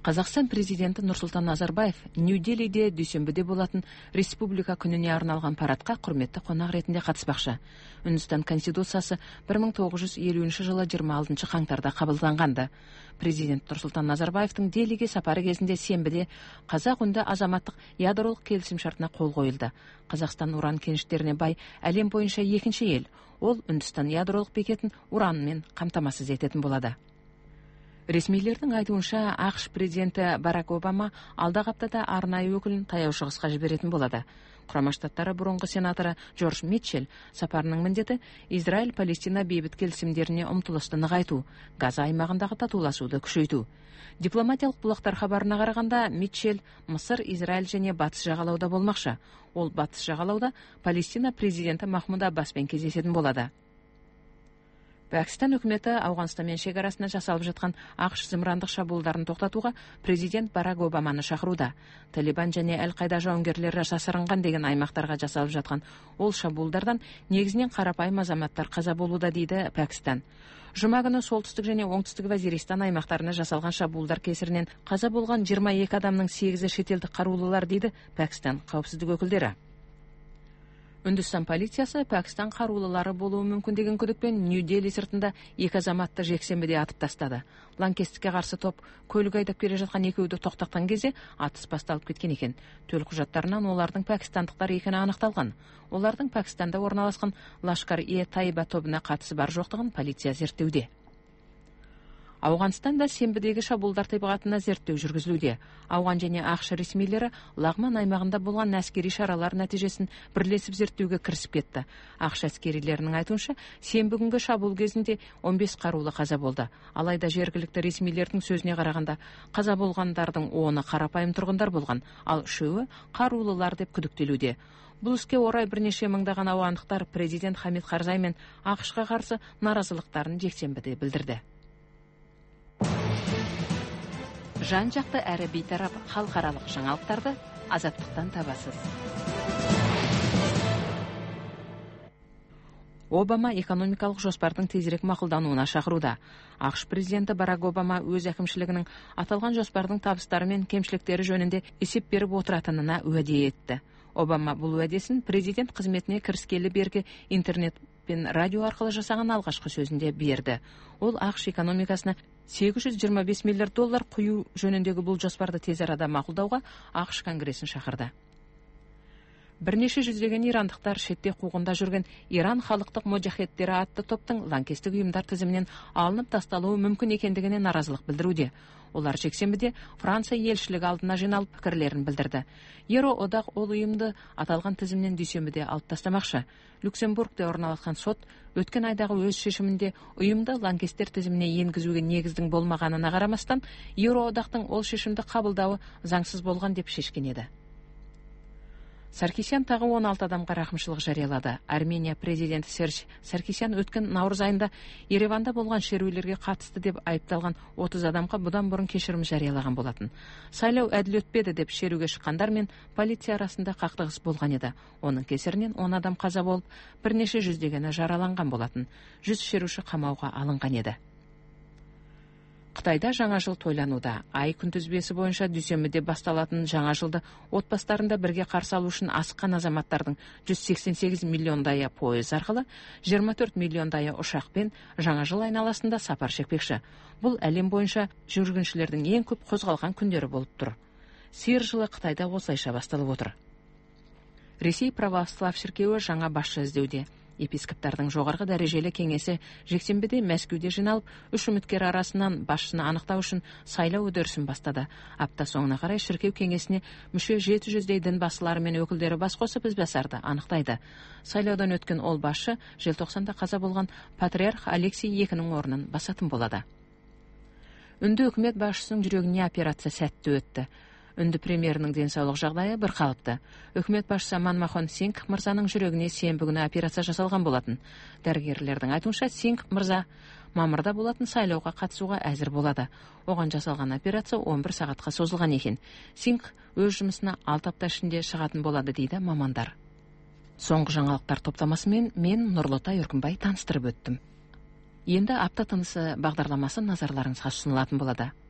Қазақстан президенті Нұрсұлтан Назарбаев Нью-Делиде дүйсенбіде болатын республика күніне арналған парадқа құрметті қонақ ретінде қатыспақшы. Үндістан конституциясы 1950 жылы 26 қаңтарда қабылданғанды. Президент Нұрсұлтан Назарбаевтың Делиге сапары кезінде сенбіде Қазақ-үнді азаматтық ядролық келісімшартына қол қойылды. Қазақстан уран кеніштеріне бай әлем бойынша екінші ел. Ол Үндістан ядролық бекетін уранмен қамтамасыз ететін болады. Ресмилердің айтуынша, ақш президенті Барак Обама алдағы аптада арнайы өкілін Таяу Шығысқа жіберетін болады. Құрама Штаттары бұрынғы сенаторы Джордж Митчелл сапарының міндеті Израиль-Палестина бейбіт келісімдеріне ұмтылысты нығайту, Газа аймағындағы татуласуды күшейту. Дипломатиялық бұлақтар хабарына қарағанда, Митчелл Мысыр, Израиль және Батыс жағалауда болмақшы. Ол Батыс жағалауда Палестина президенті Махмуд Аббаспен кездесетін болады. Пәкістан үкіметі Ауғанстанмен шекарасына жасалып жатқан ақш зымырандық шабуылдарын тоқтатуға президент Барак Обаманы шақыруда. Талибан және Әл-Қайда жауынгерлері жасырынған деген аймақтарға жасалып жатқан ол шабуылдардан негізінен қарапайым азаматтар қаза болуда дейді Пәкістан. Жұма күні солтүстік және оңтүстік Вазиристан аймақтарына жасалған шабуылдар кесірінен қаза болған 22 адамның 8-і шетелдік қарулылар дейді Пәкістан қауіпсіздік өкілдері. Үндістан полициясы Пәкістан қарулылары болуы мүмкін деген күдікпен Нью-Дели сыртында 2 азаматты жексенбіде атып тастады. Лаңкестікке қарсы топ көлік айдап келе жатқан екеуді тоқтатқан кезде атыс басталып кеткен екен. Төлқұжаттарынан олардың пәкістандықтар екені анықталған. Олардың Пәкістанда орналасқан Лашкар-е-Тайба тобына қатысы бар жоқтығын полиция зерттеуде. Ауғанстанда сенбідегі шабуылдар табиғатына зерттеу жүргізілуде. Ауған және ақш ресмилері Лағман аймағында болған әскери шаралар нәтижесін бірлесіп зерттеуге кірісіп кетті. Ақш әскерилерінің айтуынша, сенбі күнгі шабуыл кезінде 15 қарулы қаза болды. Алайда жергілікті ресмилердің сөзіне қарағанда, қаза болғандардың 10-ы қарапайым тұрғындар болған, ал 3-і қарулылар деп күдіктелуде. Бұл іске орай бірнеше мыңдаған ауғандықтар президент Хамид Карзай мен ақшқа қарсы наразылықтарын жексенбіде білдірді. Жан-жақты әрі бейтарап халықаралық жаңалықтарды азаттықтан табасыз. Обама экономикалық жоспардың тезірек мақұлдануына шақыруда. ақш президенті Барак Обама өз әкімшілігінің аталған жоспардың табыстары мен кемшіліктері жөнінде есеп беріп отыратынына уәде етті. Обама бұл уәдесін президент қызметіне кіріскелі бергі интернет пен радио арқылы жасаған алғашқы сөзінде берді. Ол ақш экономикасына $825 миллиард құю жөніндегі бұл жоспарды тез арада мақұлдауға ақш конгресін шақырды. Бірнеше жүздеген ирандықтар шетте қуғында жүрген Иран халықтық моджахеттері атты топтың лаңкестік ұйымдар тізімінен алынып тасталуы мүмкін екендігіне наразылық білдіруде. Олар жексенбіде Франция елшілігі алдына жиналып пікірлерін білдірді. Еуроодақ ол ұйымды аталған тізімнен дүйсенбіде алып тастамақшы. Люксембургте орналасқан сот өткен айдағы өз шешімінде ұйымды лаңкестер тізіміне енгізуге негіздің болмағанына қарамастан, Еуроодақтың ол шешімді қабылдауы заңсыз болған деп шешкен еді. Саркисян тағы 16 адамға рақымшылық жариялады. Армения президенті Серж Саркисян өткен наурыз айында Ереванда болған шерулерге қатысты деп айыпталған 30 адамға бұдан бұрын кешірім жариялаған болатын. Сайлау әділ өтпеді деп шеруге шыққандар мен полиция арасында қақтығыс болған еді. Оның кесірінен 10 адам қаза болып, бірнеше жүздегені жараланған болатын. 100 шеруші қамауға алынған еді. Қытайда жаңа жыл тойлануда. Ай күнтізбесі бойынша дүйсенбіде басталатын жаңа жылды отбасыларында бірге қарсы алу үшін асыққан азаматтардың 188 миллиондайы пойыз арқылы, 24 миллиондайы ұшақпен жаңа жыл айналасында сапар шекпекші. Бұл әлем бойынша жүргіншілердің ең көп қозғалған күндері болып тұр. Сиыр жылы Қытайда осылайша басталып отыр. Ресей православ шіркеуі жаңа басшы іздеуде. Епископтардың жоғарғы дәрежелі кеңесі жексенбіде Мәскеуде жиналып, 3 үміткер арасынан басшыны анықтау үшін сайлау үдерісін бастады. Апта соңына қарай шіркеу кеңесіне мүше 700-дей дін басылары мен өкілдері бас қосып ізбасарды анықтайды. Сайлаудан өткен ол басшы желтоқсанда қаза болған патриарх Алексей II'нің орнын басатын болады. Үнді үкімет басшысының жүрегіне операция сәтті өтті. Үнді премьерінің денсаулық жағдайы бір қалыпты. Үкімет басшысы Манмохан Сингх мырзаның жүрегіне сенбі күні операция жасалған болатын. Дәрігерлердің айтуынша, Сингх мырза мамырда болатын сайлауға қатысуға әзір болады. Оған жасалған операция 11 сағатқа созылған екен. Сингх өз жұмысына 6 апта ішінде шығатын болады дейді мамандар. Соңғы жаңалықтар топтамасымен мен Нұрлытай Үркімбай таныстырып өттім. Енді апта тынысы бағдарламасы назарларыңызға ұсынылатын болады.